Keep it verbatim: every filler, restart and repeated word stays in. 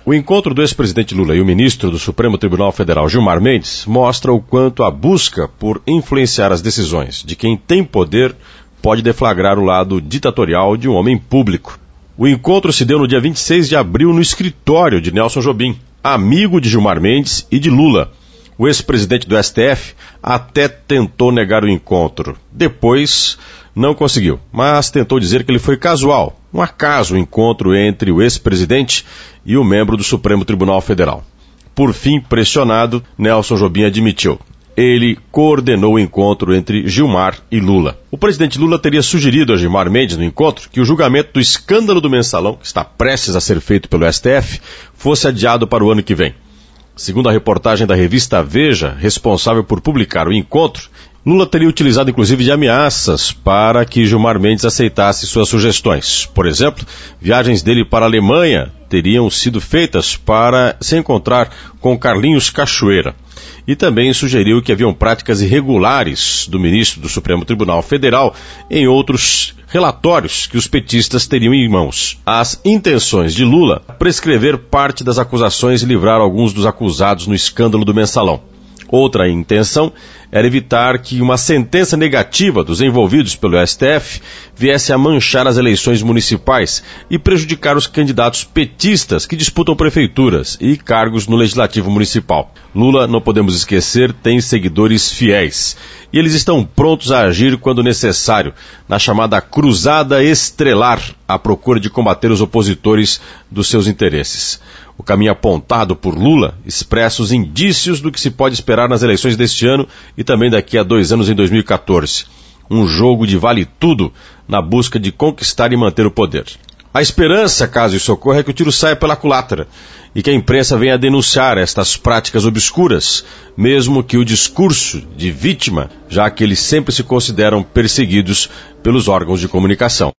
O encontro do ex-presidente Lula e o ministro do Supremo Tribunal Federal, Gilmar Mendes, mostra o quanto a busca por influenciar as decisões de quem tem poder pode deflagrar o lado ditatorial de um homem público. O encontro se deu no dia vinte e seis de abril no escritório de Nelson Jobim, amigo de Gilmar Mendes e de Lula. O ex-presidente do S T F até tentou negar o encontro. Depois não conseguiu, mas tentou dizer que ele foi casual, um acaso o encontro entre o ex-presidente e o membro do Supremo Tribunal Federal. Por fim, pressionado, Nelson Jobim admitiu. Ele coordenou o encontro entre Gilmar e Lula. O presidente Lula teria sugerido a Gilmar Mendes no encontro que o julgamento do escândalo do mensalão, que está prestes a ser feito pelo S T F, fosse adiado para o ano que vem. Segundo a reportagem da revista Veja, responsável por publicar o encontro, Lula teria utilizado inclusive de ameaças para que Gilmar Mendes aceitasse suas sugestões. Por exemplo, viagens dele para a Alemanha teriam sido feitas para se encontrar com Carlinhos Cachoeira. E também sugeriu que haviam práticas irregulares do ministro do Supremo Tribunal Federal em outros relatórios que os petistas teriam em mãos. As intenções de Lula prescrever parte das acusações e livrar alguns dos acusados no escândalo do mensalão. Outra intenção era evitar que uma sentença negativa dos envolvidos pelo S T F viesse a manchar as eleições municipais e prejudicar os candidatos petistas que disputam prefeituras e cargos no Legislativo Municipal. Lula, não podemos esquecer, tem seguidores fiéis. E eles estão prontos a agir quando necessário, na chamada cruzada estrelar, à procura de combater os opositores dos seus interesses. O caminho apontado por Lula expressa os indícios do que se pode esperar nas eleições deste ano e também daqui a dois anos em dois mil e quatorze. Um jogo de vale tudo na busca de conquistar e manter o poder. A esperança, caso isso ocorra, é que o tiro saia pela culatra e que a imprensa venha a denunciar estas práticas obscuras, mesmo que o discurso de vítima, já que eles sempre se consideram perseguidos pelos órgãos de comunicação.